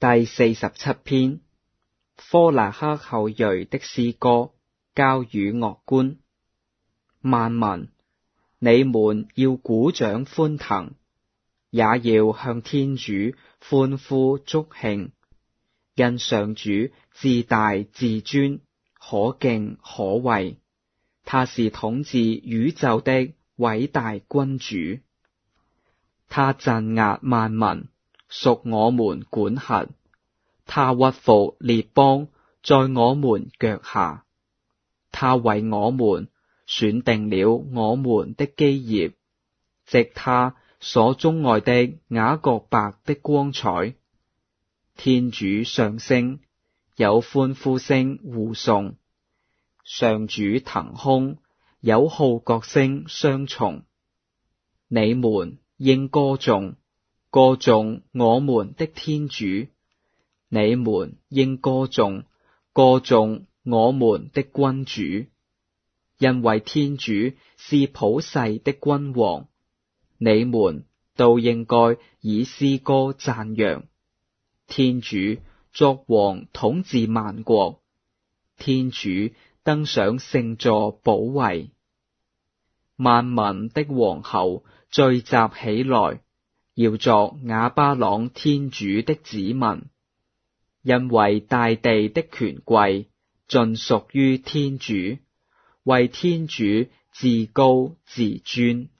第47篇，科拿克後裔的詩歌，交與樂官。萬民，你們要鼓掌歡騰，也要向天主歡呼祝慶，因上主至大至尊，可敬可畏，他是統治宇宙的偉大君主。他鎮壓萬民，屬我們管轄，他屈服列邦在我們腳下，他為我們選定了我們的基業，藉他所鍾愛的雅各伯的光彩。天主上升，有歡呼聲護送；上主騰空，有號角聲相從。你們應歌頌，歌頌我們的天主；你們應歌頌，歌頌我們的君主。因為天主是普世的君王，你們都應該以詩歌讚揚。天主作王統治萬國，天主登上聖座寶位。萬民的王侯聚集起來，要作亞巴郎天主的子民，因為大地的權貴盡屬於天主，為天主至高至尊。